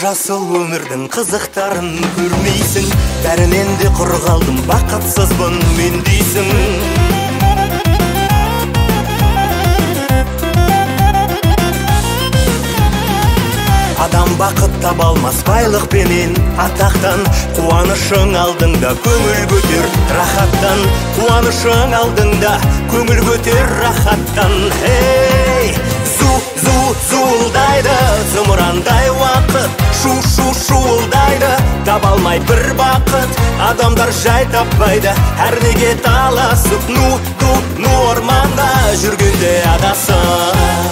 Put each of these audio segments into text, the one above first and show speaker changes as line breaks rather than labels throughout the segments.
жасыл өмірдің қызықтарын көрмейсің, бәрінен де құр қалдым, бақытсызбын мен дейсің. Адам бақыт таба алмас байлықпенен, атақтан. Қуанышың алдыңда көңіл көтер рахаттан, қуанышың алдыңда көңіл көтер рахаттан. Эй, зуылдайды зымырандай уақыт, шуылдайды, таба алмай бір бақыт. Адамдар жай таппайды, әр неге таласып, ну орманда жүргенде адасып.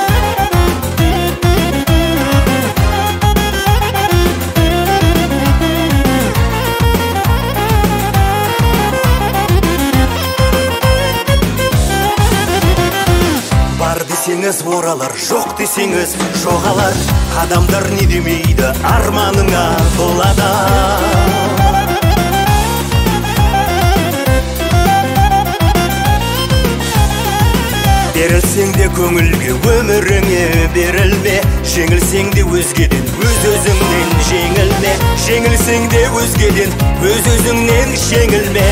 Бар десеңіз оралар, жоқ десеңіз жоғалар. Адамдар не демейді арманыңа болады. Берілсең де көңілге өміріңе берілме, жеңілсең де өзгеден өз-өзіңнен жеңілме. Жеңілсең де өзгеден өз-өзіңнен жеңілме.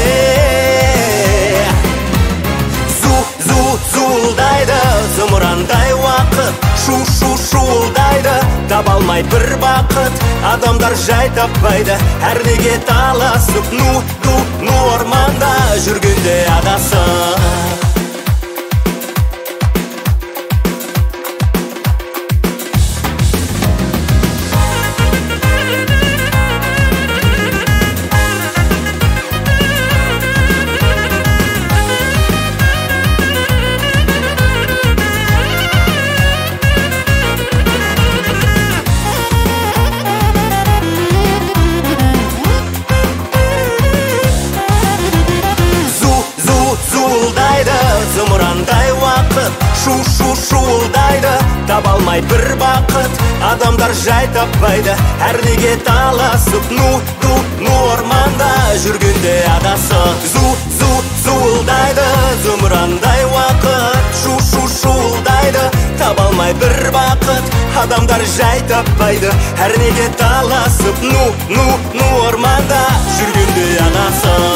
Зуылдайды зымырандай уақыт, шуылдайды, таба алмай бір бақыт. Адамдар жай таппайды, әр неге таласып, ну орманда жүргенде адасып. Зымырандай уақыт, шуылдайды, таба алмай бір бақыт. Адамдар жай таппайды, әр неге таласып, ну орманда жүргенде адасып. Зуылдайды зымырандай уақыт, шуылдайды, таба алмай бір бақыт. Адамдар жай таппайды, әр неге таласып, ну орманда жүргенде адасып.